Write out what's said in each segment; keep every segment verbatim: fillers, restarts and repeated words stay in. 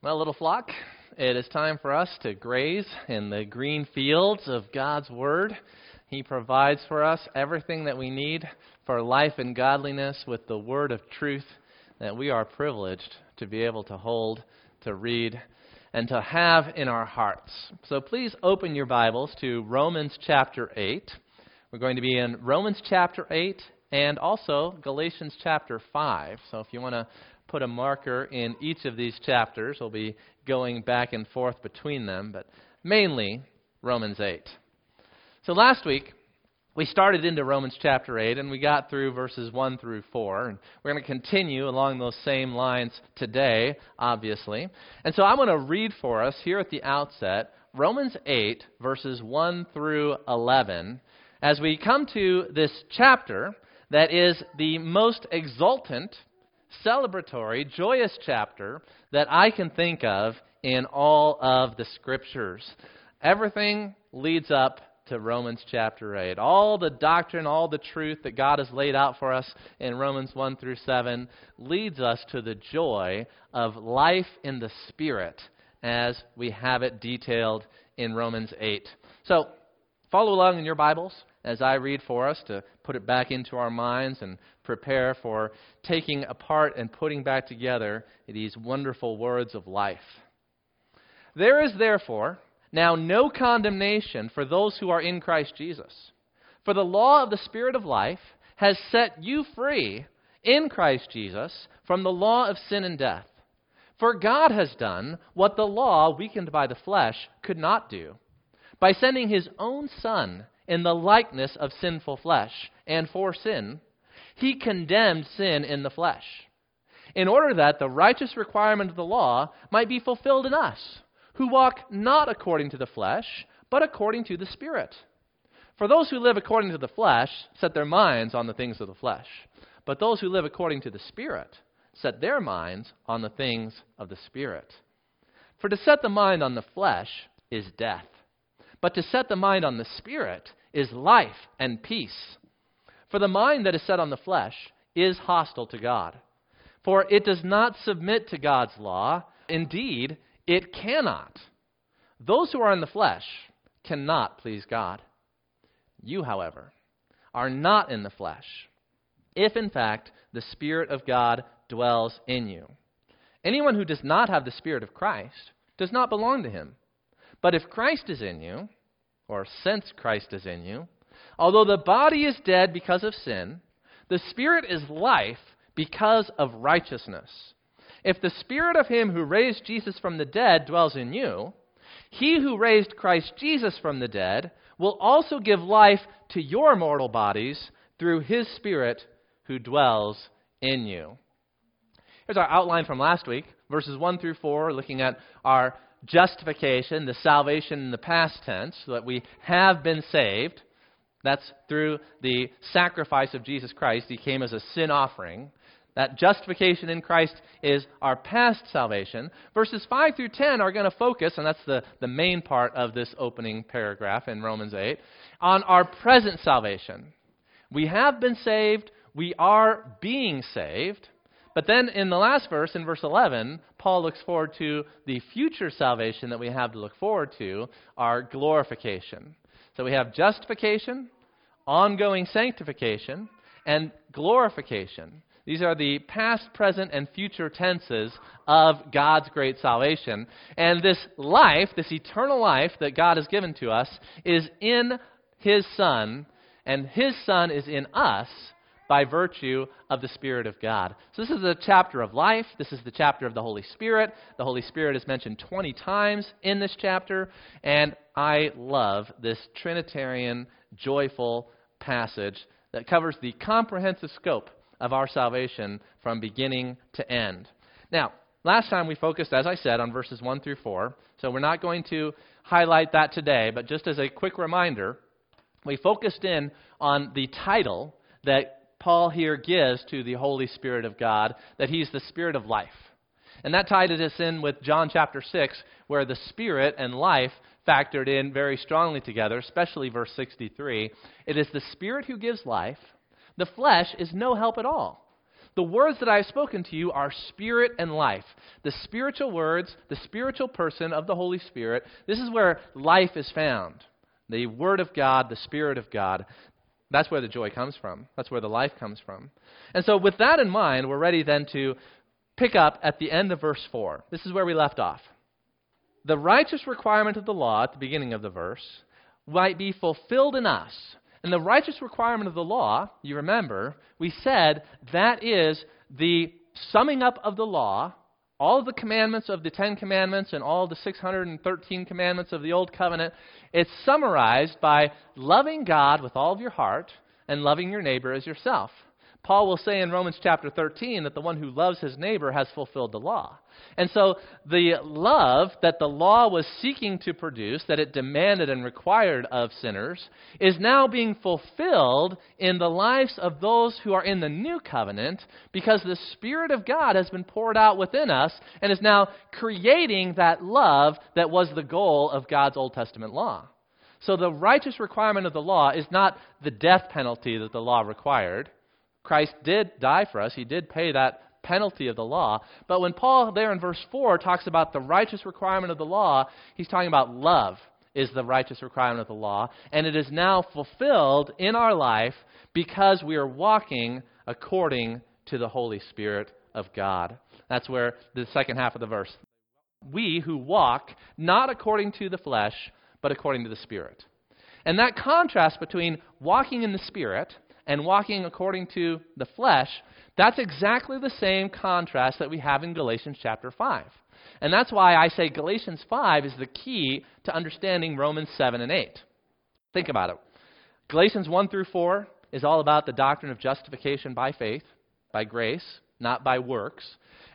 Well, little flock, it is time for us to graze in the green fields of God's Word. He provides for us everything that we need for life and godliness with the Word of truth that we are privileged to be able to hold, to read, and to have in our hearts. So please open your Bibles to Romans chapter eight. We're going to be in Romans chapter eight and also Galatians chapter five. So if you want to put a marker in each of these chapters, we'll be going back and forth between them, but mainly Romans eight. So last week, we started into Romans chapter eight, and we got through verses one through four, and we're going to continue along those same lines today, obviously. And so I'm going to read for us here at the outset Romans eight, verses one through eleven, as we come to this chapter that is the most exultant, celebratory, joyous chapter that I can think of in all of the Scriptures. Everything leads up to Romans chapter eight. All the doctrine, all the truth that God has laid out for us in Romans one through seven leads us to the joy of life in the Spirit as we have it detailed in Romans eight. So follow along in your Bibles as I read for us to put it back into our minds and prepare for taking apart and putting back together these wonderful words of life. There is therefore now no condemnation for those who are in Christ Jesus. For the law of the Spirit of life has set you free in Christ Jesus from the law of sin and death. For God has done what the law, weakened by the flesh, could not do, by sending his own Son in the likeness of sinful flesh, and for sin, he condemned sin in the flesh, in order that the righteous requirement of the law might be fulfilled in us, who walk not according to the flesh, but according to the Spirit. For those who live according to the flesh set their minds on the things of the flesh, but those who live according to the Spirit set their minds on the things of the Spirit. For to set the mind on the flesh is death, but to set the mind on the Spirit is life and peace. For the mind that is set on the flesh is hostile to God, for it does not submit to God's law. Indeed, it cannot. Those who are in the flesh cannot please God. You, however, are not in the flesh, if in fact the Spirit of God dwells in you. Anyone who does not have the Spirit of Christ does not belong to him. But if Christ is in you, or since Christ is in you, although the body is dead because of sin, the Spirit is life because of righteousness. If the Spirit of him who raised Jesus from the dead dwells in you, he who raised Christ Jesus from the dead will also give life to your mortal bodies through his Spirit who dwells in you. Here's our outline from last week, verses one through four, looking at our justification, the salvation in the past tense, so that we have been saved. That's through the sacrifice of Jesus Christ. He came as a sin offering. That justification in Christ is our past salvation. Verses five through ten are going to focus, and that's the, the main part of this opening paragraph in Romans eight, on our present salvation. We have been saved. We are being saved. But then in the last verse, in verse eleven, Paul looks forward to the future salvation that we have to look forward to, our glorification. So we have justification, ongoing sanctification, and glorification. These are the past, present, and future tenses of God's great salvation. And this life, this eternal life that God has given to us, is in his Son, and his Son is in us by virtue of the Spirit of God. So this is a chapter of life. This is the chapter of the Holy Spirit. The Holy Spirit is mentioned twenty times in this chapter, and I love this Trinitarian, joyful passage that covers the comprehensive scope of our salvation from beginning to end. Now, last time we focused, as I said, on verses one through four, so we're not going to highlight that today, but just as a quick reminder, we focused in on the title that Paul here gives to the Holy Spirit of God, that he's the Spirit of life. And that tied us in with John chapter six, where the Spirit and life factored in very strongly together, especially verse sixty-three. It is the Spirit who gives life. The flesh is no help at all. The words that I have spoken to you are spirit and life. The spiritual words, the spiritual person of the Holy Spirit, this is where life is found. The Word of God, the Spirit of God. That's where the joy comes from. That's where the life comes from. And so with that in mind, we're ready then to pick up at the end of verse four. This is where we left off. The righteous requirement of the law at the beginning of the verse might be fulfilled in us. And the righteous requirement of the law, you remember, we said that is the summing up of the law, all of the commandments of the Ten Commandments and all of the six hundred thirteen commandments of the Old Covenant. It's summarized by loving God with all of your heart and loving your neighbor as yourself. Paul will say in Romans chapter thirteen that the one who loves his neighbor has fulfilled the law. And so the love that the law was seeking to produce, that it demanded and required of sinners, is now being fulfilled in the lives of those who are in the new covenant, because the Spirit of God has been poured out within us and is now creating that love that was the goal of God's Old Testament law. So the righteous requirement of the law is not the death penalty that the law required. Christ did die for us. He did pay that penalty of the law. But when Paul there in verse four talks about the righteous requirement of the law, he's talking about love is the righteous requirement of the law. And it is now fulfilled in our life because we are walking according to the Holy Spirit of God. That's where the second half of the verse. We who walk not according to the flesh, but according to the Spirit. And that contrast between walking in the Spirit and walking according to the flesh, that's exactly the same contrast that we have in Galatians chapter five. And that's why I say Galatians five is the key to understanding Romans seven and eight. Think about it. Galatians one through four is all about the doctrine of justification by faith, by grace, not by works.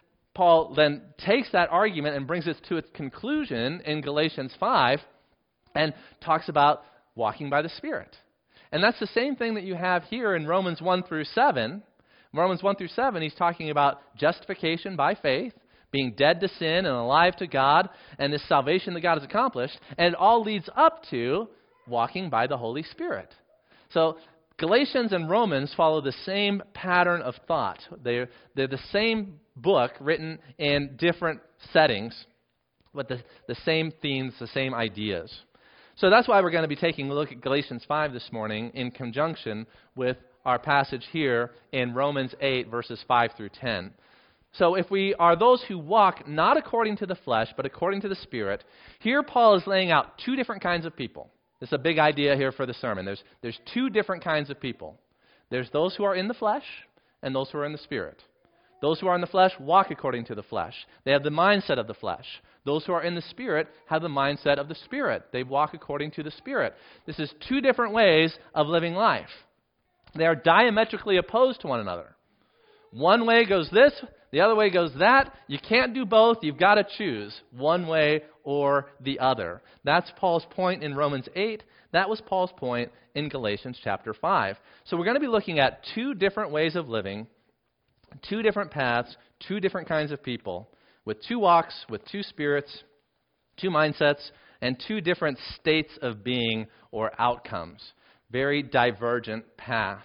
Paul then takes that argument and brings it to its conclusion in Galatians five and talks about walking by the Spirit. And that's the same thing that you have here in Romans one through seven. Romans one through seven, he's talking about justification by faith, being dead to sin and alive to God, and this salvation that God has accomplished. And it all leads up to walking by the Holy Spirit. So Galatians and Romans follow the same pattern of thought. They're, they're the same book written in different settings, but the, the same themes, the same ideas. So that's why we're going to be taking a look at Galatians five this morning in conjunction with our passage here in Romans eight, verses five through ten. So if we are those who walk not according to the flesh, but according to the Spirit, here Paul is laying out two different kinds of people. This is a big idea here for the sermon. There's, there's two different kinds of people. There's those who are in the flesh and those who are in the Spirit. Those who are in the flesh walk according to the flesh. They have the mindset of the flesh. Those who are in the Spirit have the mindset of the Spirit. They walk according to the Spirit. This is two different ways of living life. They are diametrically opposed to one another. One way goes this, the other way goes that. You can't do both. You've got to choose one way or the other. That's Paul's point in Romans eight. That was Paul's point in Galatians chapter five. So we're going to be looking at two different ways of living, two different paths, two different kinds of people, with two walks, with two spirits, two mindsets, and two different states of being or outcomes. Very divergent paths.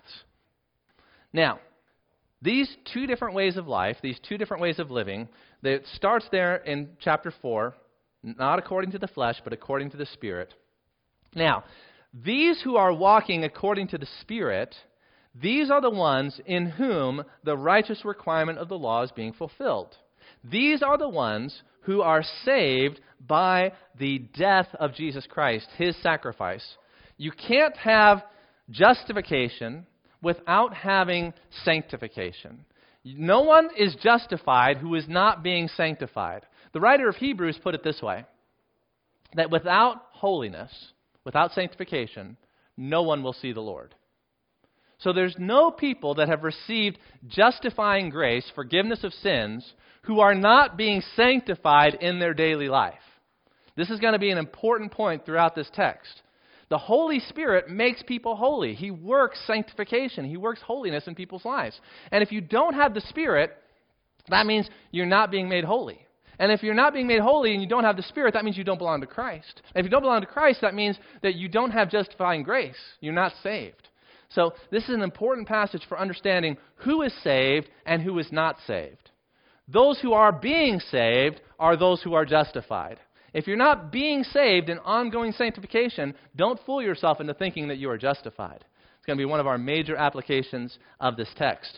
Now, these two different ways of life, these two different ways of living, it starts there in chapter four, not according to the flesh, but according to the Spirit. Now, these who are walking according to the Spirit, these are the ones in whom the righteous requirement of the law is being fulfilled. These are the ones who are saved by the death of Jesus Christ, His sacrifice. You can't have justification without having sanctification. No one is justified who is not being sanctified. The writer of Hebrews put it this way, that without holiness, without sanctification, no one will see the Lord. So there's no people that have received justifying grace, forgiveness of sins, who are not being sanctified in their daily life. This is going to be an important point throughout this text. The Holy Spirit makes people holy. He works sanctification. He works holiness in people's lives. And if you don't have the Spirit, that means you're not being made holy. And if you're not being made holy and you don't have the Spirit, that means you don't belong to Christ. And if you don't belong to Christ, that means that you don't have justifying grace. You're not saved. So this is an important passage for understanding who is saved and who is not saved. Those who are being saved are those who are justified. If you're not being saved in ongoing sanctification, don't fool yourself into thinking that you are justified. It's going to be one of our major applications of this text.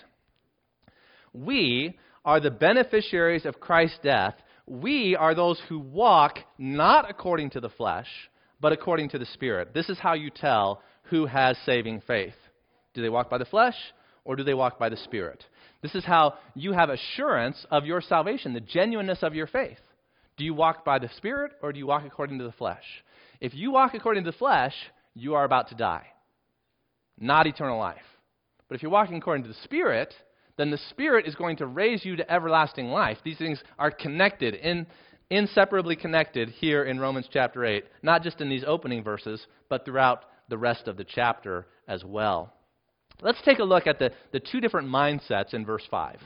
We are the beneficiaries of Christ's death. We are those who walk not according to the flesh, but according to the Spirit. This is how you tell who has saving faith. Do they walk by the flesh, or do they walk by the Spirit? This is how you have assurance of your salvation, the genuineness of your faith. Do you walk by the Spirit, or do you walk according to the flesh? If you walk according to the flesh, you are about to die, not eternal life. But if you're walking according to the Spirit, then the Spirit is going to raise you to everlasting life. These things are connected, in, inseparably connected here in Romans chapter eight, not just in these opening verses, but throughout the rest of the chapter as well. Let's take a look at the, the two different mindsets in verse five.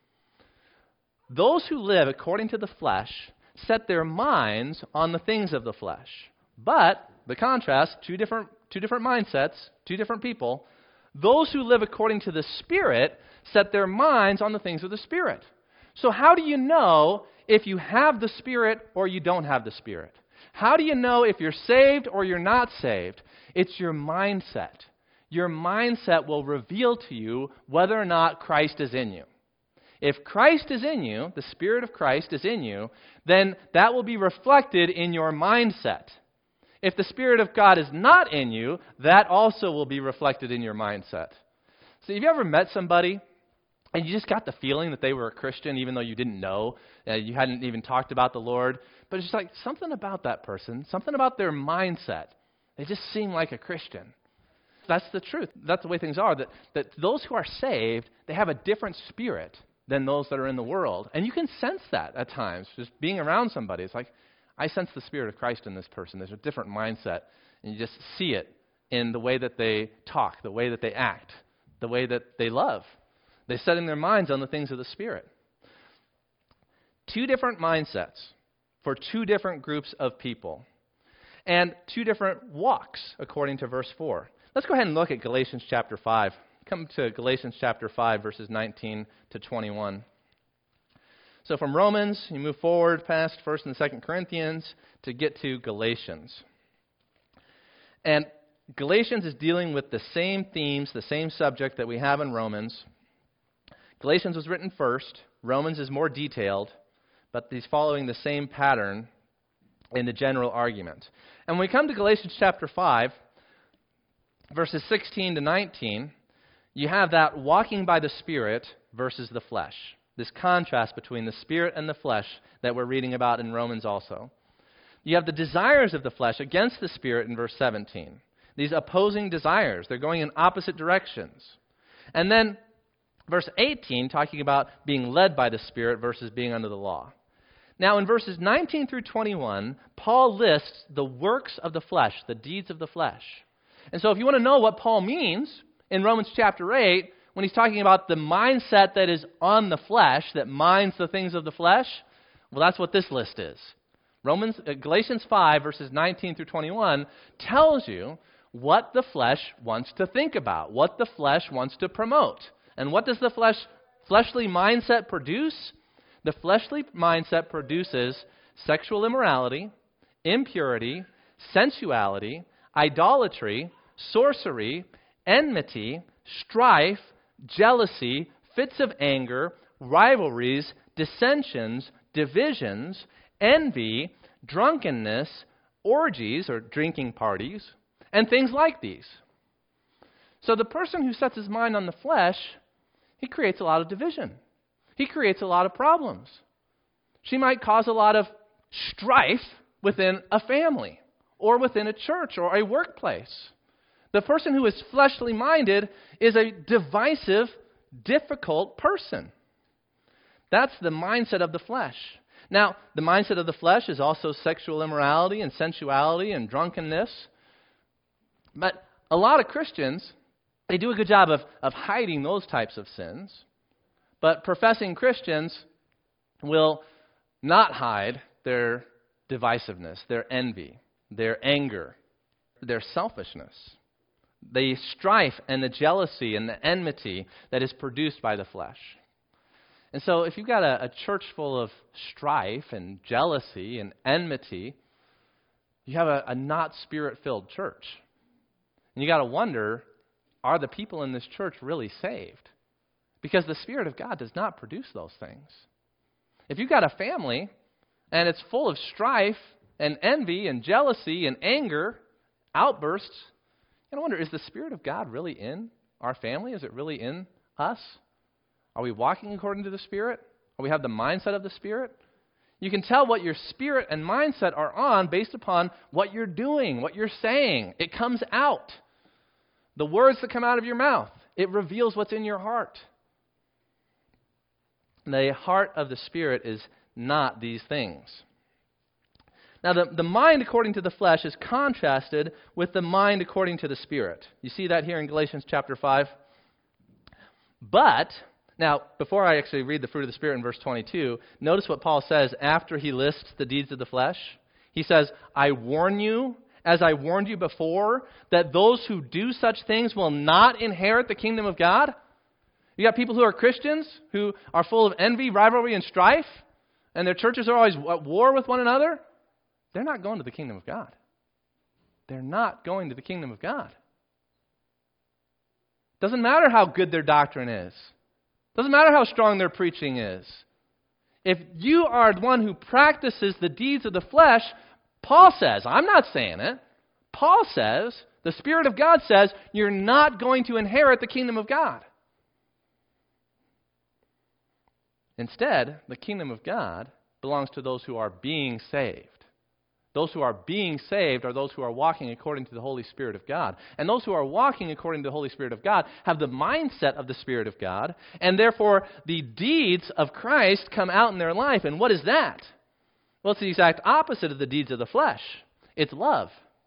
Those who live according to the flesh set their minds on the things of the flesh. But, the contrast, two different, two different mindsets, two different people. Those who live according to the Spirit set their minds on the things of the Spirit. So how do you know if you have the Spirit or you don't have the Spirit? How do you know if you're saved or you're not saved? It's your mindset. Your mindset will reveal to you whether or not Christ is in you. If Christ is in you, the Spirit of Christ is in you, then that will be reflected in your mindset. If the Spirit of God is not in you, that also will be reflected in your mindset. So have you ever met somebody and you just got the feeling that they were a Christian even though you didn't know, uh, you hadn't even talked about the Lord, but it's just like something about that person, something about their mindset. They just seem like a Christian. That's the truth. That's the way things are, that, that those who are saved, they have a different spirit than those that are in the world. And you can sense that at times, just being around somebody. It's like, I sense the Spirit of Christ in this person. There's a different mindset, and you just see it in the way that they talk, the way that they act, the way that they love. They're setting their minds on the things of the Spirit. Two different mindsets for two different groups of people, and two different walks, according to verse four. Let's go ahead and look at Galatians chapter five. Come to Galatians chapter five, verses nineteen to twenty-one. So from Romans, you move forward past First and Second Corinthians to get to Galatians. And Galatians is dealing with the same themes, the same subject that we have in Romans. Galatians was written first. Romans is more detailed, but he's following the same pattern in the general argument. And when we come to Galatians chapter five, verses sixteen to nineteen, you have that walking by the Spirit versus the flesh. This contrast between the Spirit and the flesh that we're reading about in Romans also. You have the desires of the flesh against the Spirit in verse seventeen. These opposing desires, they're going in opposite directions. And then verse eighteen, talking about being led by the Spirit versus being under the law. Now in verses nineteen through twenty-one, Paul lists the works of the flesh, the deeds of the flesh. And so if you want to know what Paul means in Romans chapter eight, when he's talking about the mindset that is on the flesh, that minds the things of the flesh, well, that's what this list is. Romans, uh, Galatians five, verses nineteen through twenty-one, tells you what the flesh wants to think about, what the flesh wants to promote. And what does the flesh, fleshly mindset produce? The fleshly mindset produces sexual immorality, impurity, sensuality, idolatry, sorcery, enmity, strife, jealousy, fits of anger, rivalries, dissensions, divisions, envy, drunkenness, orgies or drinking parties, and things like these. So the person who sets his mind on the flesh, he creates a lot of division. He creates a lot of problems. She might cause a lot of strife within a family or within a church or a workplace. The person who is fleshly minded is a divisive, difficult person. That's the mindset of the flesh. Now, the mindset of the flesh is also sexual immorality and sensuality and drunkenness. But a lot of Christians, they do a good job of, of hiding those types of sins. But professing Christians will not hide their divisiveness, their envy, their anger, their selfishness, the strife and the jealousy and the enmity that is produced by the flesh. And so if you've got a, a church full of strife and jealousy and enmity, you have a, a not spirit-filled church. And you got to wonder, are the people in this church really saved? Because the Spirit of God does not produce those things. If you've got a family and it's full of strife and envy and jealousy and anger, outbursts, you got to wonder, is the Spirit of God really in our family? Is it really in us? Are we walking according to the Spirit? Are we have the mindset of the Spirit? You can tell what your spirit and mindset are on based upon what you're doing, what you're saying. It comes out. The words that come out of your mouth, it reveals what's in your heart. The heart of the Spirit is not these things. Now, the, the mind according to the flesh is contrasted with the mind according to the Spirit. You see that here in Galatians chapter five? But, now, before I actually read the fruit of the Spirit in verse twenty-two, notice what Paul says after he lists the deeds of the flesh. He says, I warn you, as I warned you before, that those who do such things will not inherit the kingdom of God. You got people who are Christians, who are full of envy, rivalry, and strife, and their churches are always at war with one another. They're not going to the kingdom of God. They're not going to the kingdom of God. Doesn't matter how good their doctrine is. Doesn't matter how strong their preaching is. If you are the one who practices the deeds of the flesh, Paul says, I'm not saying it, Paul says, the Spirit of God says, you're not going to inherit the kingdom of God. Instead, the kingdom of God belongs to those who are being saved. Those who are being saved are those who are walking according to the Holy Spirit of God. And those who are walking according to the Holy Spirit of God have the mindset of the Spirit of God, and therefore the deeds of Christ come out in their life. And what is that? Well, it's the exact opposite of the deeds of the flesh. It's love.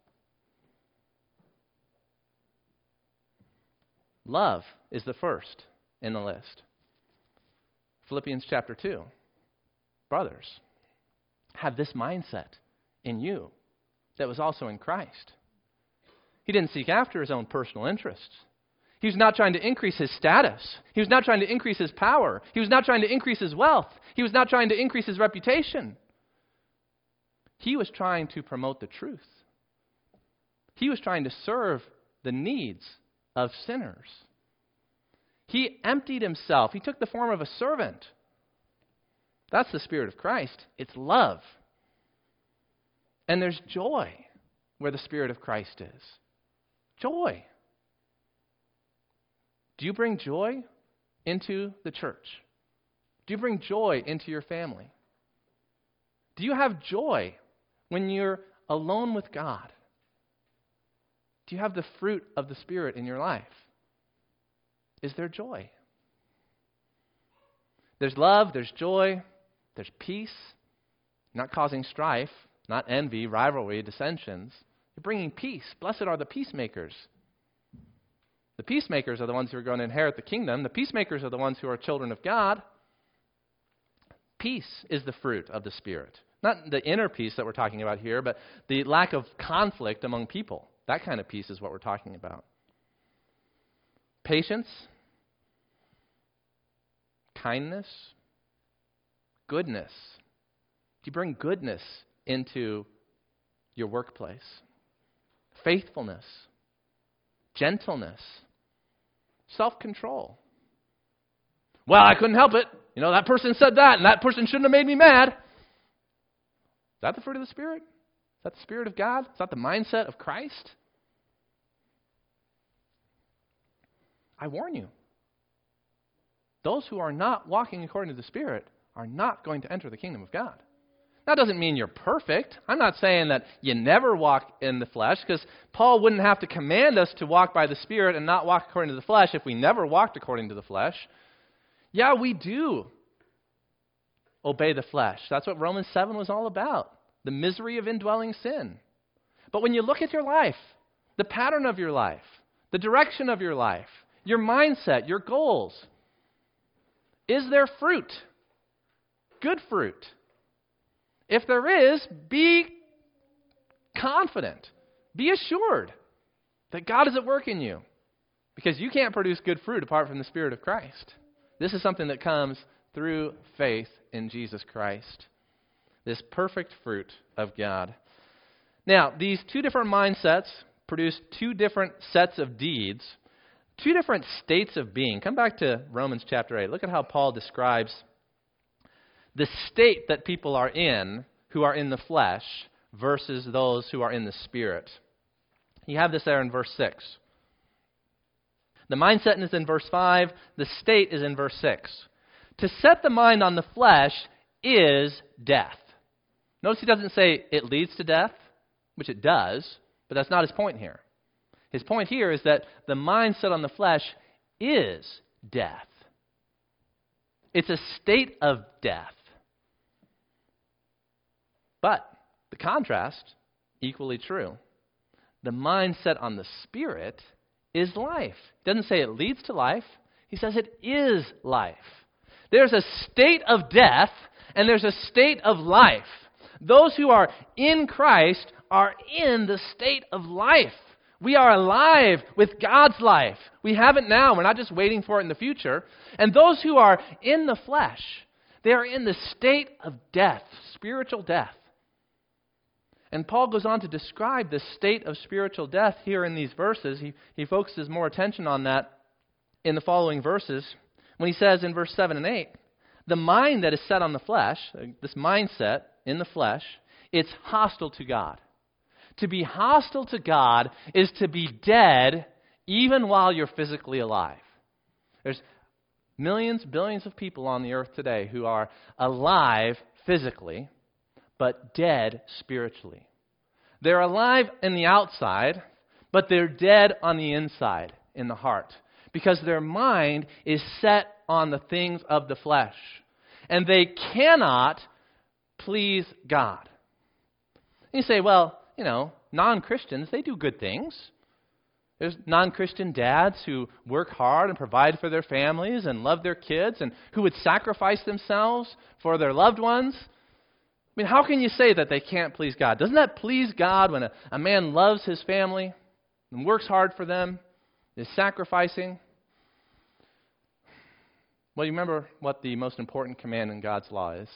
Love is the first in the list. Philippians chapter two. Brothers, have this mindset in you that was also in Christ. He didn't seek after his own personal interests. He was not trying to increase his status. He was not trying to increase his power. He was not trying to increase his wealth. He was not trying to increase his reputation. He was trying to promote the truth. He was trying to serve the needs of sinners. He emptied himself. He took the form of a servant. That's the Spirit of Christ. It's love. And there's joy where the Spirit of Christ is. Joy. Do you bring joy into the church? Do you bring joy into your family? Do you have joy when you're alone with God? Do you have the fruit of the Spirit in your life? Is there joy? There's love, there's joy, there's peace, not causing strife, not envy, rivalry, dissensions. You're bringing peace. Blessed are the peacemakers. The peacemakers are the ones who are going to inherit the kingdom. The peacemakers are the ones who are children of God. Peace is the fruit of the Spirit. Not the inner peace that we're talking about here, but the lack of conflict among people. That kind of peace is what we're talking about. Patience, kindness, goodness. Do you bring goodness into your workplace? Faithfulness, gentleness, self-control. Well, I couldn't help it. You know, that person said that, and that person shouldn't have made me mad. Is that the fruit of the Spirit? Is that the Spirit of God? Is that the mindset of Christ? I warn you, those who are not walking according to the Spirit are not going to enter the kingdom of God. That doesn't mean you're perfect. I'm not saying that you never walk in the flesh, because Paul wouldn't have to command us to walk by the Spirit and not walk according to the flesh if we never walked according to the flesh. Yeah, we do obey the flesh. That's what Romans seven was all about, the misery of indwelling sin. But when you look at your life, the pattern of your life, the direction of your life, your mindset, your goals, is there fruit? Good fruit. If there is, be confident, be assured that God is at work in you. Because you can't produce good fruit apart from the Spirit of Christ. This is something that comes through faith in Jesus Christ. This perfect fruit of God. Now, these two different mindsets produce two different sets of deeds, two different states of being. Come back to Romans chapter eight. Look at how Paul describes the state that people are in who are in the flesh versus those who are in the Spirit. You have this there in verse six. The mindset is in verse five. The state is in verse six. To set the mind on the flesh is death. Notice he doesn't say it leads to death, which it does, but that's not his point here. His point here is that the mind set on the flesh is death. It's a state of death. But the contrast, equally true. The mind set on the Spirit is life. He doesn't say it leads to life. He says it is life. There's a state of death and there's a state of life. Those who are in Christ are in the state of life. We are alive with God's life. We have it now. We're not just waiting for it in the future. And those who are in the flesh, they are in the state of death, spiritual death. And Paul goes on to describe the state of spiritual death here in these verses. He, he focuses more attention on that in the following verses when he says in verse seven and eight, the mind that is set on the flesh, this mindset in the flesh, it's hostile to God. To be hostile to God is to be dead even while you're physically alive. There's millions, billions of people on the earth today who are alive physically, but dead spiritually. They're alive in the outside, but they're dead on the inside, in the heart, because their mind is set on the things of the flesh, and they cannot please God. And you say, well, you know, non-Christians, they do good things. There's non-Christian dads who work hard and provide for their families and love their kids and who would sacrifice themselves for their loved ones. I mean, how can you say that they can't please God? Doesn't that please God when a, a man loves his family and works hard for them, is sacrificing? Well, you remember what the most important command in God's law is.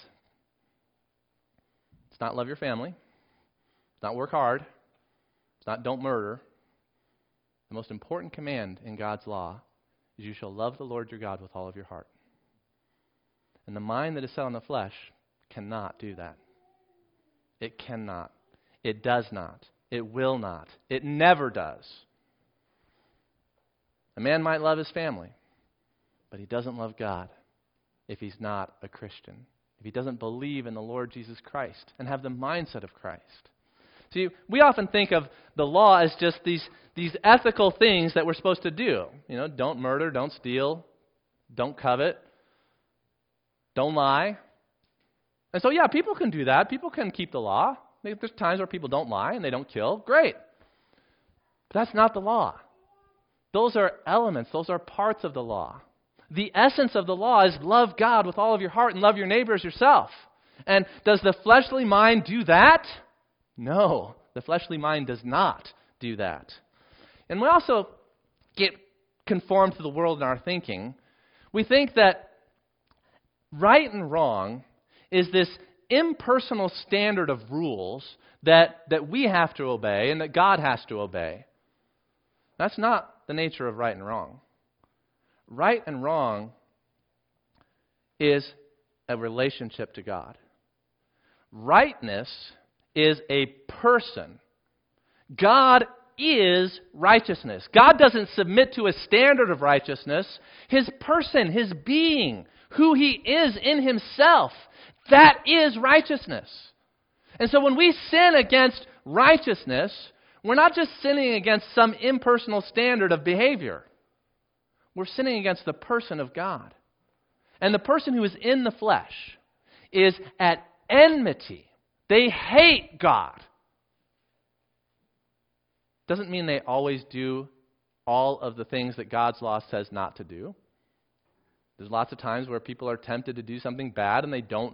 It's not love your family. It's not work hard. It's not don't murder. The most important command in God's law is you shall love the Lord your God with all of your heart. And the mind that is set on the flesh cannot do that. It cannot. It does not. It will not. It never does. A man might love his family, but he doesn't love God if he's not a Christian, if he doesn't believe in the Lord Jesus Christ and have the mindset of Christ. See, we often think of the law as just these, these ethical things that we're supposed to do. You know, don't murder, don't steal, don't covet, don't lie. And so, yeah, people can do that. People can keep the law. There's times where people don't lie and they don't kill. Great. But that's not the law. Those are elements. Those are parts of the law. The essence of the law is love God with all of your heart and love your neighbor as yourself. And does the fleshly mind do that? No, the fleshly mind does not do that. And we also get conformed to the world in our thinking. We think that right and wrong is this impersonal standard of rules that, that we have to obey and that God has to obey. That's not the nature of right and wrong. Right and wrong is a relationship to God. Rightness is a person. God is righteousness. God doesn't submit to a standard of righteousness. His person, his being, who he is in himself, that is righteousness. And so when we sin against righteousness, we're not just sinning against some impersonal standard of behavior. We're sinning against the person of God. And the person who is in the flesh is at enmity. They hate God. Doesn't mean they always do all of the things that God's law says not to do. There's lots of times where people are tempted to do something bad and they don't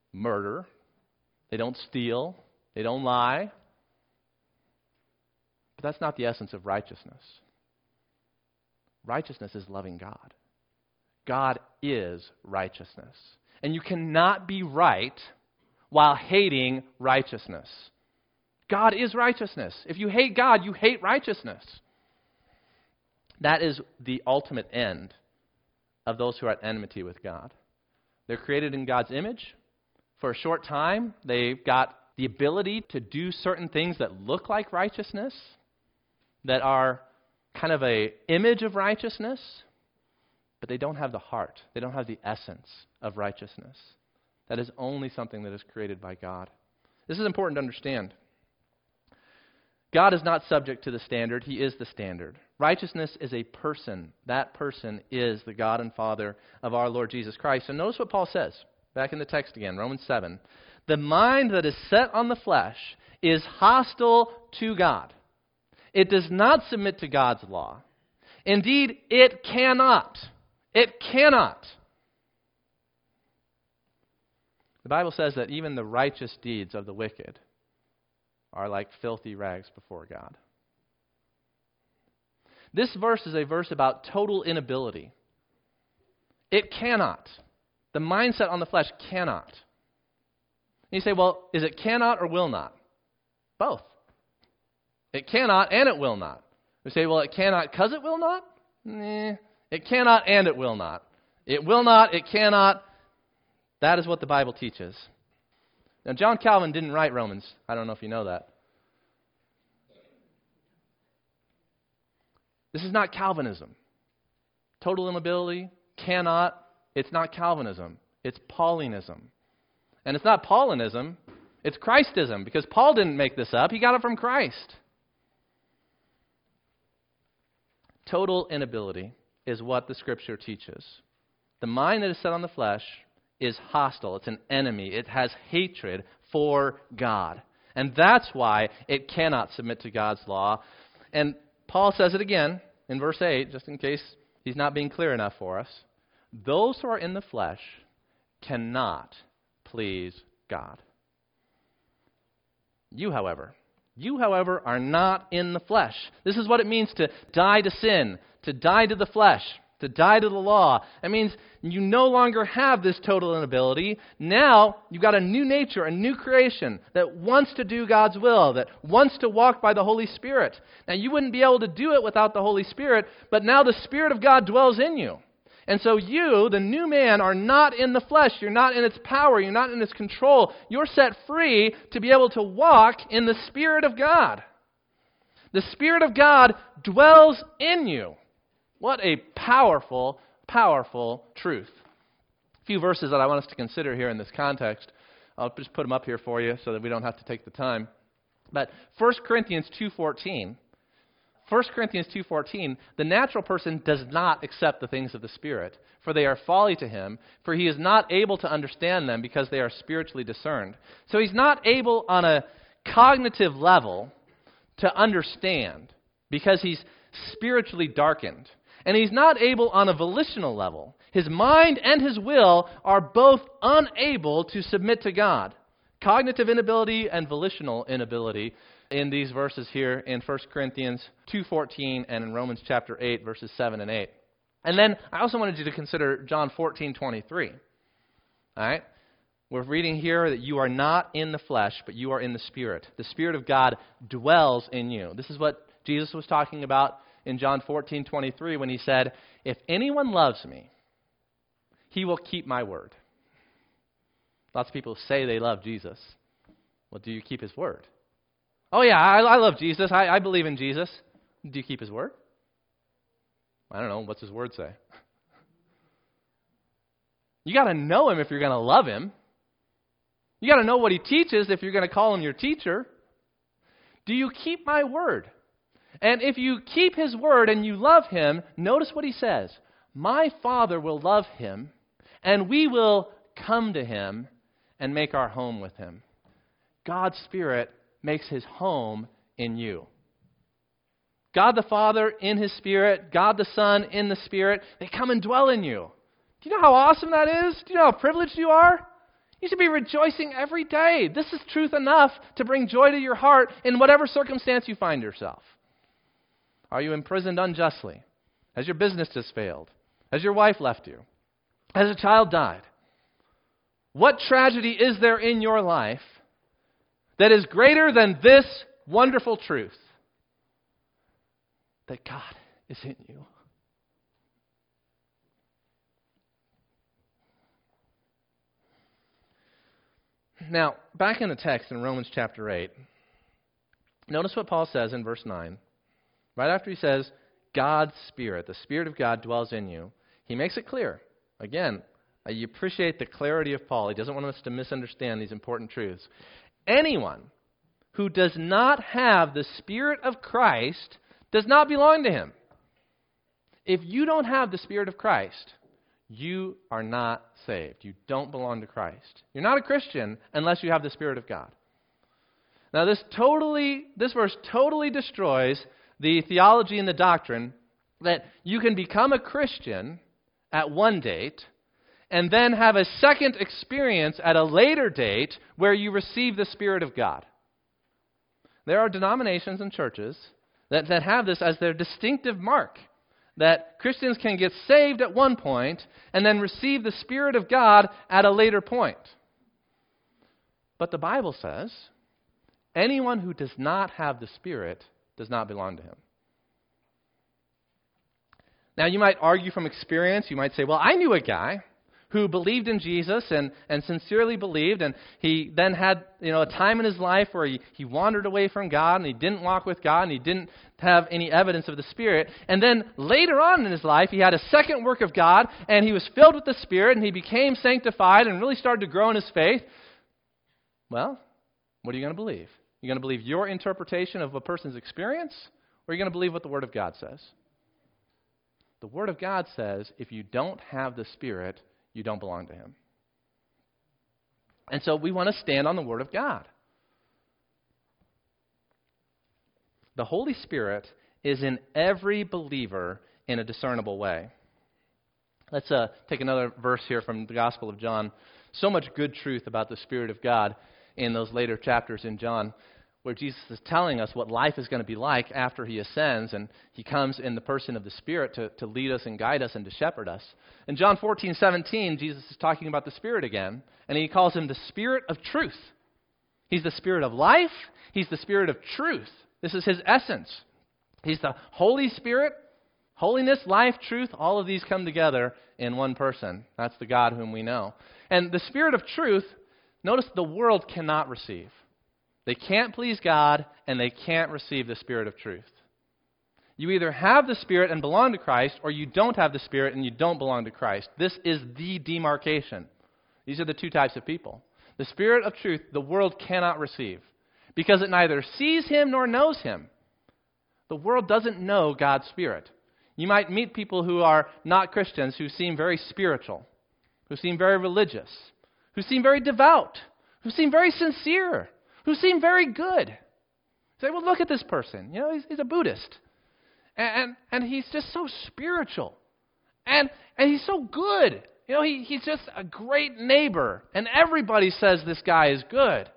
murder, they don't steal, they don't lie. But that's not the essence of righteousness. Righteousness is loving God. God is righteousness. And you cannot be right while hating righteousness. God is righteousness. If you hate God, you hate righteousness. That is the ultimate end of those who are at enmity with God. They're created in God's image. For a short time, they've got the ability to do certain things that look like righteousness, that are kind of an image of righteousness, but they don't have the heart. They don't have the essence of righteousness. That is only something that is created by God. This is important to understand. God is not subject to the standard. He is the standard. Righteousness is a person. That person is the God and Father of our Lord Jesus Christ. And notice what Paul says, back in the text again, Romans seven. The mind that is set on the flesh is hostile to God. It does not submit to God's law. Indeed, it cannot. It cannot. The Bible says that even the righteous deeds of the wicked are like filthy rags before God. This verse is a verse about total inability. It cannot. The mindset on the flesh cannot. And you say, well, is it cannot or will not? Both. It cannot and it will not. You say, well, it cannot because it will not? Nah. It cannot and it will not. It will not, it cannot. That is what the Bible teaches. Now, John Calvin didn't write Romans. I don't know if you know that. This is not Calvinism. Total inability, cannot. It's not Calvinism. It's Paulinism. And it's not Paulinism. It's Christism, because Paul didn't make this up. He got it from Christ. Total inability is what the Scripture teaches. The mind that is set on the flesh is hostile. It's an enemy. It has hatred for God. And that's why it cannot submit to God's law. And Paul says it again in verse eight, just in case he's not being clear enough for us. Those who are in the flesh cannot please God. You, however, you, however, are not in the flesh. This is what it means to die to sin, to die to the flesh, to die to the law. It means you no longer have this total inability. Now you've got a new nature, a new creation that wants to do God's will, that wants to walk by the Holy Spirit. Now you wouldn't be able to do it without the Holy Spirit, but now the Spirit of God dwells in you. And so you, the new man, are not in the flesh. You're not in its power. You're not in its control. You're set free to be able to walk in the Spirit of God. The Spirit of God dwells in you. What a powerful, powerful truth. A few verses that I want us to consider here in this context. I'll just put them up here for you so that we don't have to take the time. But First Corinthians two fourteen. First Corinthians two fourteen, the natural person does not accept the things of the Spirit, for they are folly to him, for he is not able to understand them because they are spiritually discerned. So he's not able on a cognitive level to understand because he's spiritually darkened. And he's not able on a volitional level. His mind and his will are both unable to submit to God. Cognitive inability and volitional inability in these verses here in First Corinthians two fourteen and in Romans chapter eight, verses seven and eight. And then I also wanted you to consider John fourteen twenty-three. All right? We're reading here that you are not in the flesh, but you are in the Spirit. The Spirit of God dwells in you. This is what Jesus was talking about in John fourteen twenty-three when he said, if anyone loves me, he will keep my word. Lots of people say they love Jesus. Well, do you keep his word? Oh yeah, I, I love Jesus. I, I believe in Jesus. Do you keep his word? I don't know. What's his word say? You got to know him if you're going to love him. You got to know what he teaches if you're going to call him your teacher. Do you keep my word? And if you keep his word and you love him, notice what he says. My Father will love him, and we will come to him and make our home with him. God's Spirit makes his home in you. God the Father in his Spirit, God the Son in the Spirit, they come and dwell in you. Do you know how awesome that is? Do you know how privileged you are? You should be rejoicing every day. This is truth enough to bring joy to your heart in whatever circumstance you find yourself. Are you imprisoned unjustly? Has your business just failed? Has your wife left you? Has a child died? What tragedy is there in your life that is greater than this wonderful truth? That God is in you. Now, back in the text in Romans chapter eight, notice what Paul says in verse nine. Right after he says, God's Spirit, the Spirit of God dwells in you, he makes it clear. Again, you appreciate the clarity of Paul. He doesn't want us to misunderstand these important truths. Anyone who does not have the Spirit of Christ does not belong to him. If you don't have the Spirit of Christ, you are not saved. You don't belong to Christ. You're not a Christian unless you have the Spirit of God. Now this totally, this verse totally destroys the theology and the doctrine that you can become a Christian at one date and then have a second experience at a later date where you receive the Spirit of God. There are denominations and churches that, that have this as their distinctive mark, that Christians can get saved at one point and then receive the Spirit of God at a later point. But the Bible says, anyone who does not have the Spirit does not belong to him. Now, you might argue from experience. You might say, well, I knew a guy who believed in Jesus and, and sincerely believed, and he then had you know a time in his life where he, he wandered away from God, and he didn't walk with God, and he didn't have any evidence of the Spirit. And then later on in his life, he had a second work of God, and he was filled with the Spirit, and he became sanctified and really started to grow in his faith. Well, what are you going to believe? You're going to believe your interpretation of a person's experience, or are you going to believe what the Word of God says? The Word of God says if you don't have the Spirit, you don't belong to him. And so we want to stand on the Word of God. The Holy Spirit is in every believer in a discernible way. Let's uh, take another verse here from the Gospel of John. So much good truth about the Spirit of God in those later chapters in John, where Jesus is telling us what life is going to be like after he ascends, and he comes in the person of the Spirit to, to lead us and guide us and to shepherd us. In John fourteen seventeen, Jesus is talking about the Spirit again, and he calls him the Spirit of truth. He's the Spirit of life. He's the Spirit of truth. This is his essence. He's the Holy Spirit. Holiness, life, truth, all of these come together in one person. That's the God whom we know. And the Spirit of truth, notice the world cannot receive. They can't please God, and they can't receive the Spirit of truth. You either have the Spirit and belong to Christ, or you don't have the Spirit and you don't belong to Christ. This is the demarcation. These are the two types of people. The Spirit of truth, the world cannot receive, because it neither sees him nor knows him. The world doesn't know God's Spirit. You might meet people who are not Christians who seem very spiritual, who seem very religious, who seem very devout, who seem very sincere, who seem very good. Say, well, look at this person. You know, he's, he's a Buddhist. And, and and he's just so spiritual. And and he's so good. You know, he, he's just a great neighbor. And everybody says this guy is good.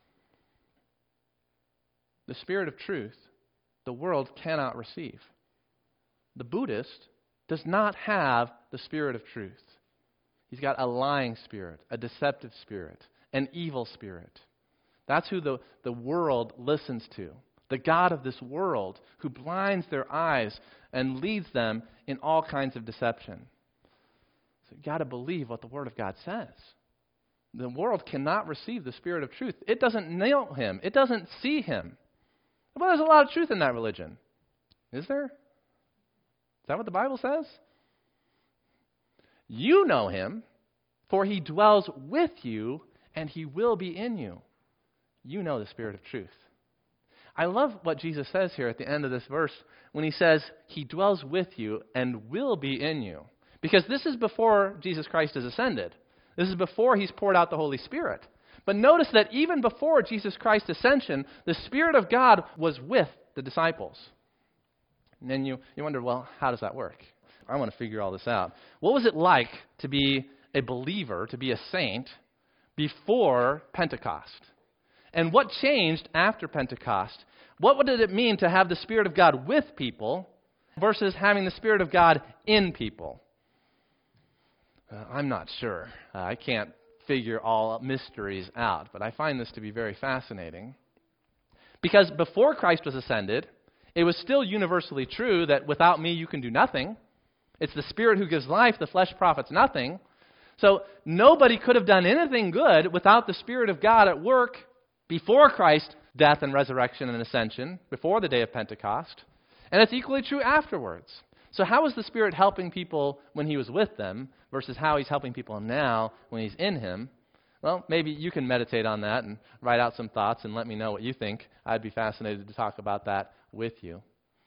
The Spirit of truth, the world cannot receive. The Buddhist does not have the Spirit of truth. He's got a lying spirit, a deceptive spirit, an evil spirit. That's who the, the world listens to. The God of this world who blinds their eyes and leads them in all kinds of deception. So you've got to believe what the Word of God says. The world cannot receive the Spirit of truth. It doesn't know him. It doesn't see him. Well, there's a lot of truth in that religion. Is there? Is that what the Bible says? You know him, for he dwells with you, and he will be in you. You know the Spirit of truth. I love what Jesus says here at the end of this verse when he says, he dwells with you and will be in you. Because this is before Jesus Christ has ascended. This is before he's poured out the Holy Spirit. But notice that even before Jesus Christ's ascension, the Spirit of God was with the disciples. And then you, you wonder, well, how does that work? I want to figure all this out. What was it like to be a believer, to be a saint, before Pentecost? And what changed after Pentecost? What did it mean to have the Spirit of God with people versus having the Spirit of God in people? Uh, I'm not sure. Uh, I can't figure all mysteries out, but I find this to be very fascinating. Because before Christ was ascended, it was still universally true that without me you can do nothing. It's the Spirit who gives life, the flesh profits nothing. So nobody could have done anything good without the Spirit of God at work before Christ's death and resurrection and ascension, before the day of Pentecost. And it's equally true afterwards. So how is the Spirit helping people when he was with them versus how he's helping people now when he's in him? Well, maybe you can meditate on that and write out some thoughts and let me know what you think. I'd be fascinated to talk about that with you.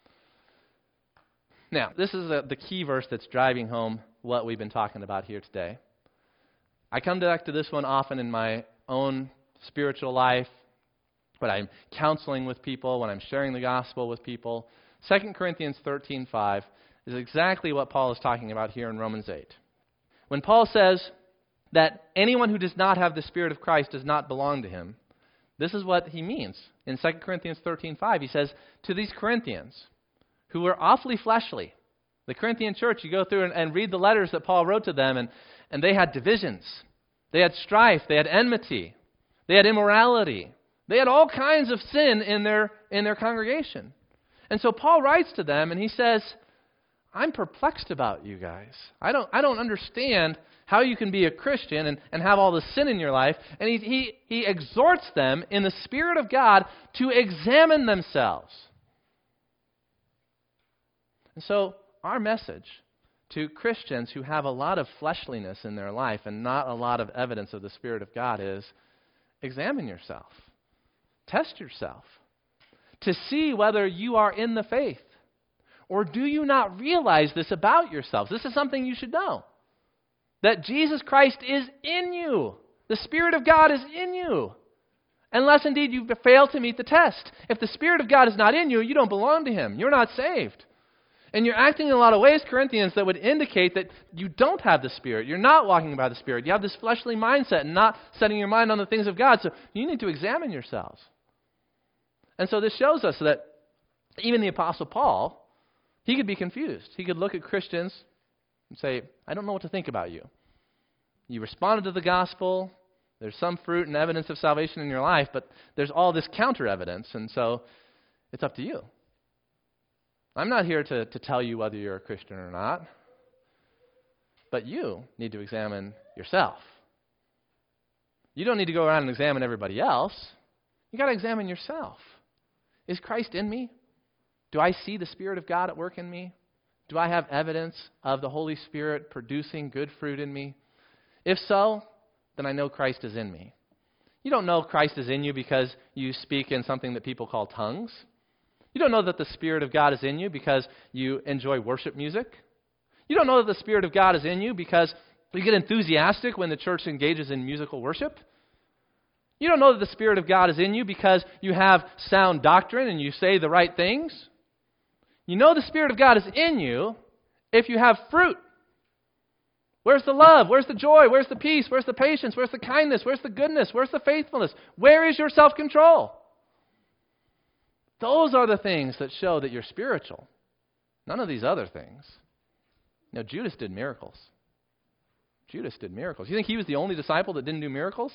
Now, this is a, the key verse that's driving home what we've been talking about here today. I come back to this one often in my own spiritual life, when I'm counseling with people, when I'm sharing the gospel with people. Second Corinthians thirteen five is exactly what Paul is talking about here in Romans eight. When Paul says that anyone who does not have the Spirit of Christ does not belong to him, this is what he means. In Second Corinthians thirteen five, he says, to these Corinthians who were awfully fleshly, the Corinthian church, you go through and, and read the letters that Paul wrote to them, and, and they had divisions. They had strife. They had enmity. They had immorality. They had all kinds of sin in their in their congregation. And so Paul writes to them and he says, I'm perplexed about you guys. I don't I don't understand how you can be a Christian and, and have all the sin in your life. And he, he he exhorts them in the Spirit of God to examine themselves. And so our message to Christians who have a lot of fleshliness in their life and not a lot of evidence of the Spirit of God is, examine yourself. Test yourself to see whether you are in the faith. Or do you not realize this about yourselves? This is something you should know. That Jesus Christ is in you. The Spirit of God is in you. Unless indeed you fail to meet the test. If the Spirit of God is not in you, you don't belong to Him. You're not saved. And you're acting in a lot of ways, Corinthians, that would indicate that you don't have the Spirit. You're not walking by the Spirit. You have this fleshly mindset and not setting your mind on the things of God. So you need to examine yourselves. And so this shows us that even the Apostle Paul, he could be confused. He could look at Christians and say, I don't know what to think about you. You responded to the gospel. There's some fruit and evidence of salvation in your life, but there's all this counter evidence, and so it's up to you. I'm not here to, to tell you whether you're a Christian or not, but you need to examine yourself. You don't need to go around and examine everybody else. You got to examine yourself. Is Christ in me? Do I see the Spirit of God at work in me? Do I have evidence of the Holy Spirit producing good fruit in me? If so, then I know Christ is in me. You don't know Christ is in you because you speak in something that people call tongues. You don't know that the Spirit of God is in you because you enjoy worship music. You don't know that the Spirit of God is in you because you get enthusiastic when the church engages in musical worship. You don't know that the Spirit of God is in you because you have sound doctrine and you say the right things. You know the Spirit of God is in you if you have fruit. Where's the love? Where's the joy? Where's the peace? Where's the patience? Where's the kindness? Where's the goodness? Where's the faithfulness? Where is your self-control? Those are the things that show that you're spiritual. None of these other things. Now, Judas did miracles. Judas did miracles. You think he was the only disciple that didn't do miracles?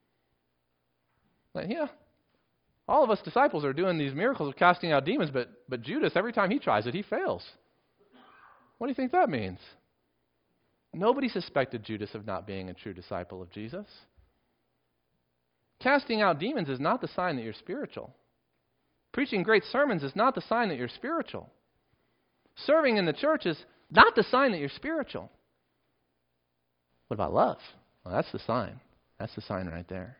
Like, yeah. All of us disciples are doing these miracles of casting out demons, but, but Judas, every time he tries it, he fails. What do you think that means? Nobody suspected Judas of not being a true disciple of Jesus. Casting out demons is not the sign that you're spiritual. Preaching great sermons is not the sign that you're spiritual. Serving in the church is not the sign that you're spiritual. What about love? Well, that's the sign. That's the sign right there.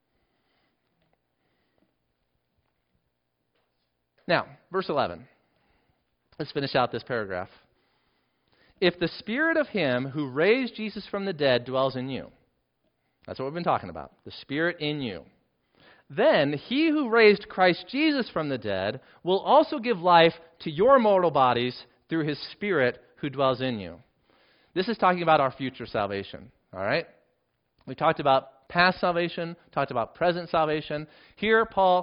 Now, verse eleven. Let's finish out this paragraph. If the Spirit of Him who raised Jesus from the dead dwells in you, that's what we've been talking about, the Spirit in you, then He who raised Christ Jesus from the dead will also give life to your mortal bodies through His Spirit who dwells in you. This is talking about our future salvation, all right? We talked about past salvation, talked about present salvation. Here, Paul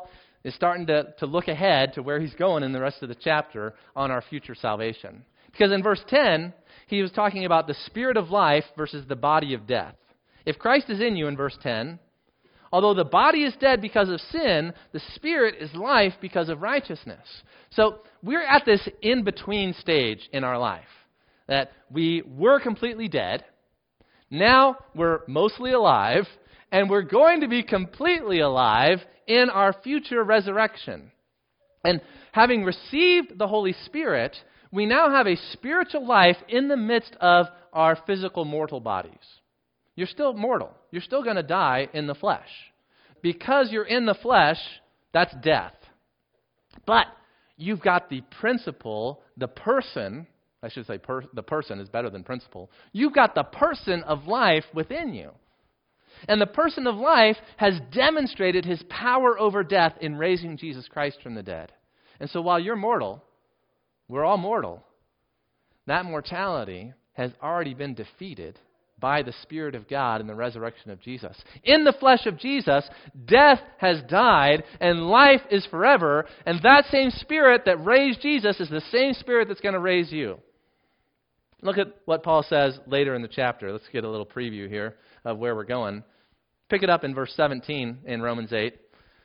is starting to, to look ahead to where he's going in the rest of the chapter on our future salvation. Because in verse ten, he was talking about the spirit of life versus the body of death. If Christ is in you, in verse ten, although the body is dead because of sin, the spirit is life because of righteousness. So we're at this in-between stage in our life, that we were completely dead, now we're mostly alive, and we're going to be completely alive in our future resurrection. And having received the Holy Spirit, we now have a spiritual life in the midst of our physical mortal bodies. You're still mortal. You're still going to die in the flesh. Because you're in the flesh, that's death. But you've got the principle, the person, I should say per, the person is better than principle. You've got the person of life within you. And the person of life has demonstrated his power over death in raising Jesus Christ from the dead. And so while you're mortal, we're all mortal, that mortality has already been defeated by the Spirit of God in the resurrection of Jesus. In the flesh of Jesus, death has died and life is forever. And that same Spirit that raised Jesus is the same Spirit that's going to raise you. Look at what Paul says later in the chapter. Let's get a little preview here of where we're going. Pick it up in verse seventeen in Romans eight.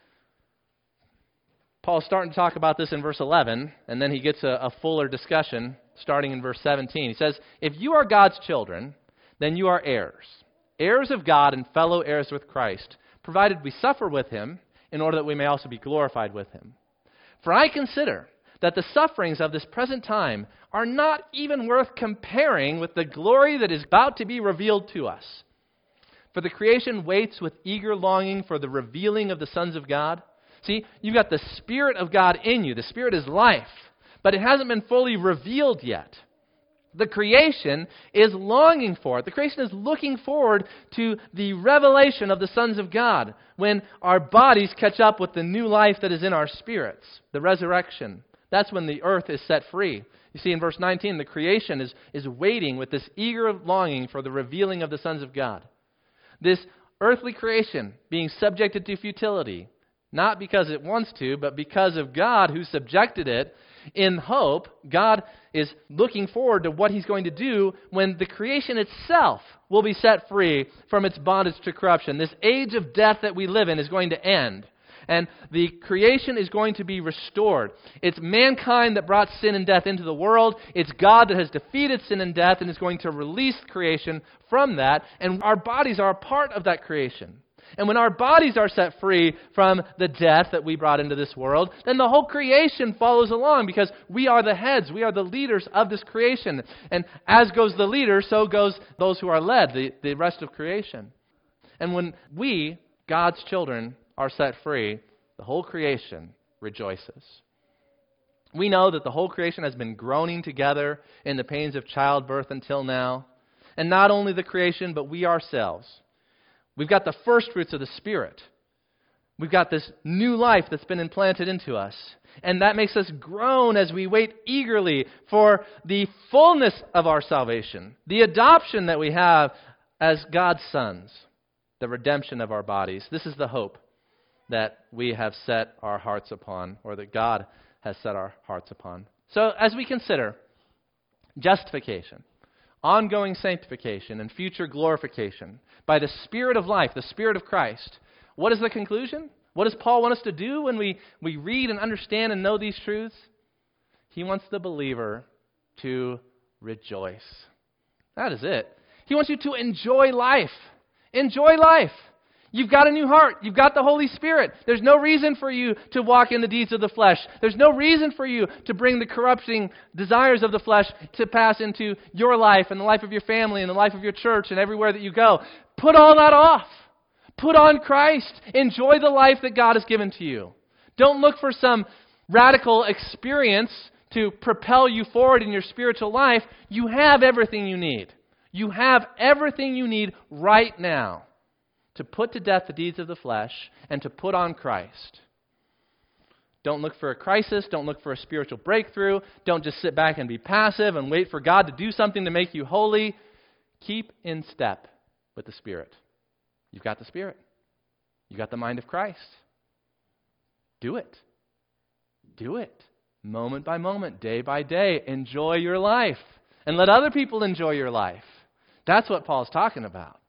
Paul's starting to talk about this in verse eleven, and then he gets a, a fuller discussion starting in verse seventeen. He says, if you are God's children, then you are heirs, heirs of God and fellow heirs with Christ, provided we suffer with him in order that we may also be glorified with him. For I consider that the sufferings of this present time are not even worth comparing with the glory that is about to be revealed to us. For the creation waits with eager longing for the revealing of the sons of God. See, you've got the Spirit of God in you. The Spirit is life, but it hasn't been fully revealed yet. The creation is longing for it. The creation is looking forward to the revelation of the sons of God when our bodies catch up with the new life that is in our spirits, the resurrection. That's when the earth is set free. You see in verse nineteen, the creation is, is waiting with this eager longing for the revealing of the sons of God. This earthly creation being subjected to futility, not because it wants to, but because of God who subjected it in hope. God is looking forward to what he's going to do when the creation itself will be set free from its bondage to corruption. This age of death that we live in is going to end, and the creation is going to be restored. It's mankind that brought sin and death into the world. It's God that has defeated sin and death and is going to release creation from that, and our bodies are a part of that creation. And when our bodies are set free from the death that we brought into this world, then the whole creation follows along because we are the heads, we are the leaders of this creation. And as goes the leader, so goes those who are led, the, the rest of creation. And when we, God's children, are set free, the whole creation rejoices. We know that the whole creation has been groaning together in the pains of childbirth until now. And not only the creation, but we ourselves. We've got the first fruits of the Spirit. We've got this new life that's been implanted into us. And that makes us groan as we wait eagerly for the fullness of our salvation, the adoption that we have as God's sons, the redemption of our bodies. This is the hope that we have set our hearts upon, or that God has set our hearts upon. So as we consider justification, ongoing sanctification, and future glorification by the Spirit of life, the Spirit of Christ, what is the conclusion? What does Paul want us to do when we, we read and understand and know these truths? He wants the believer to rejoice. That is it. He wants you to enjoy life. Enjoy life. You've got a new heart. You've got the Holy Spirit. There's no reason for you to walk in the deeds of the flesh. There's no reason for you to bring the corrupting desires of the flesh to pass into your life and the life of your family and the life of your church and everywhere that you go. Put all that off. Put on Christ. Enjoy the life that God has given to you. Don't look for some radical experience to propel you forward in your spiritual life. You have everything you need. You have everything you need right now to put to death the deeds of the flesh and to put on Christ. Don't look for a crisis. Don't look for a spiritual breakthrough. Don't just sit back and be passive and wait for God to do something to make you holy. Keep in step with the Spirit. You've got the Spirit. You've got the mind of Christ. Do it. Do it. Moment by moment, day by day. Enjoy your life. And let other people enjoy your life. That's what Paul's talking about.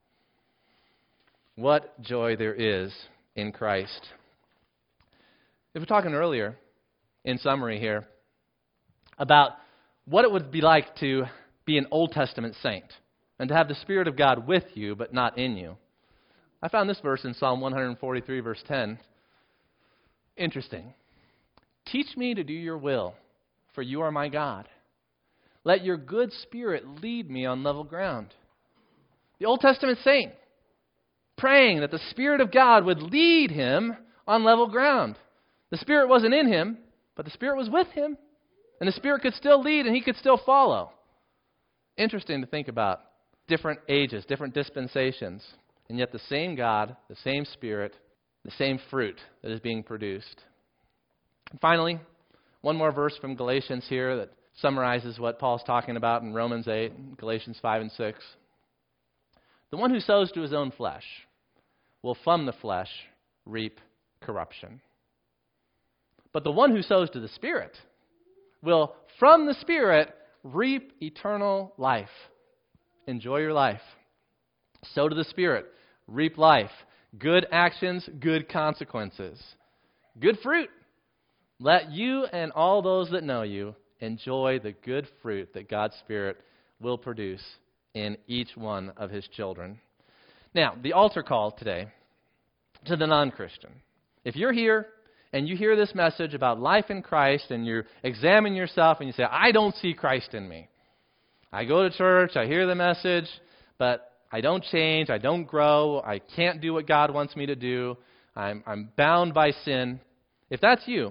What joy there is in Christ. We were talking earlier, in summary here, about what it would be like to be an Old Testament saint and to have the Spirit of God with you but not in you. I found this verse in Psalm one forty-three, verse ten. Interesting. Teach me to do your will, for you are my God. Let your good Spirit lead me on level ground. The Old Testament saint praying that the Spirit of God would lead him on level ground. The Spirit wasn't in him, but the Spirit was with him. And the Spirit could still lead and he could still follow. Interesting to think about. Different ages, different dispensations. And yet the same God, the same Spirit, the same fruit that is being produced. And finally, one more verse from Galatians here that summarizes what Paul's talking about in Romans eight, Galatians five and six. The one who sows to his own flesh will from the flesh reap corruption. But the one who sows to the Spirit will from the Spirit reap eternal life. Enjoy your life. Sow to the Spirit, reap life. Good actions, good consequences. Good fruit. Let you and all those that know you enjoy the good fruit that God's Spirit will produce in each one of His children. Now, the altar call today to the non-Christian. If you're here and you hear this message about life in Christ and you examine yourself and you say, I don't see Christ in me. I go to church, I hear the message, but I don't change, I don't grow, I can't do what God wants me to do, I'm, I'm bound by sin. If that's you,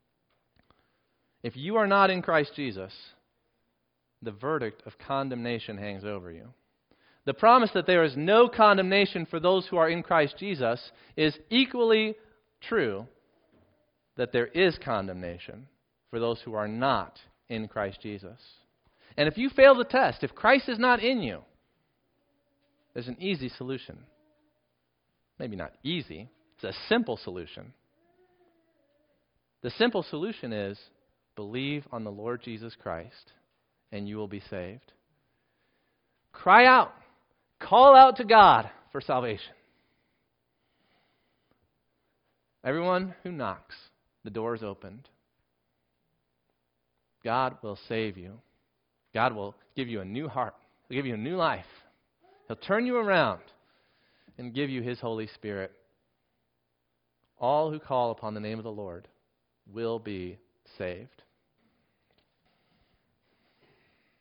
if you are not in Christ Jesus, the verdict of condemnation hangs over you. The promise that there is no condemnation for those who are in Christ Jesus is equally true that there is condemnation for those who are not in Christ Jesus. And if you fail the test, if Christ is not in you, there's an easy solution. Maybe not easy, it's a simple solution. The simple solution is believe on the Lord Jesus Christ and you will be saved. Cry out. Call out to God for salvation. Everyone who knocks, the door is opened. God will save you. God will give you a new heart. He'll give you a new life. He'll turn you around and give you His Holy Spirit. All who call upon the name of the Lord will be saved.